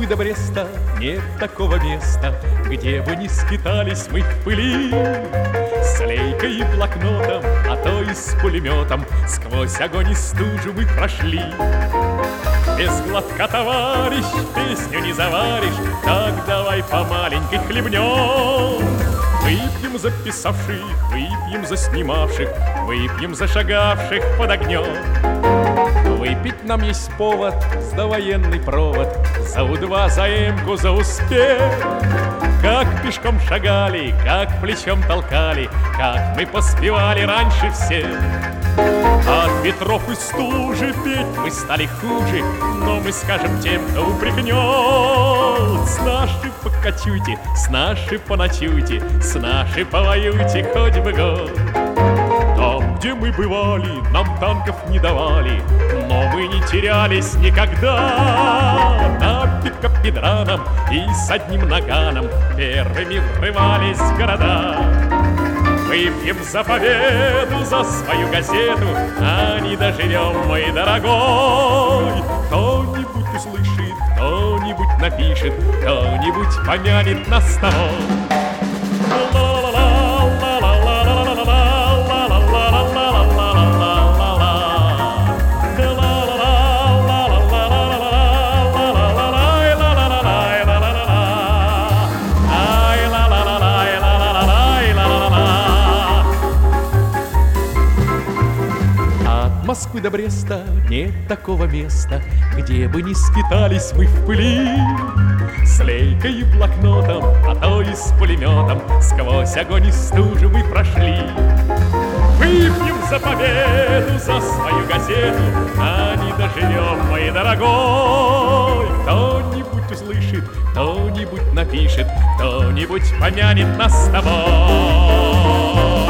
Москвы до Бреста нет такого места, где бы не скитались мы в пыли. С лейкой и блокнотом, а то и с пулеметом сквозь огонь и стужу мы прошли. Без глотка, товарищ, песню не заваришь, так давай по маленькой хлебнем. Выпьем за писавших, выпьем за снимавших, выпьем за шагавших под огнем. Выпить нам есть повод, за военный провод, за У-2, за Эмку, за успех. Как пешком шагали, как плечом толкали, как мы поспевали раньше всех. От ветров и стужи петь мы стали хуже, но мы скажем тем, кто упрекнет: с нашей покачуйте, с нашей поночуйте, с нашей повоюйте хоть бы год. Там, где мы бывали, нам танков не давали, но мы не терялись никогда. На пикап-педраном и с одним наганом первыми врывались в города. Выпьем за победу, за свою газету, а не доживем, мой дорогой. Кто-нибудь услышит, кто-нибудь напишет, кто-нибудь помянет нас с тобой. Москвы до Бреста нет такого места, где бы не скитались мы в пыли. С лейкой и блокнотом, а то и с пулеметом сквозь огонь и стужу мы прошли. Выпьем за победу, за свою газету, а не доживем, мой дорогой. Кто-нибудь услышит, кто-нибудь напишет, кто-нибудь помянет нас с тобой.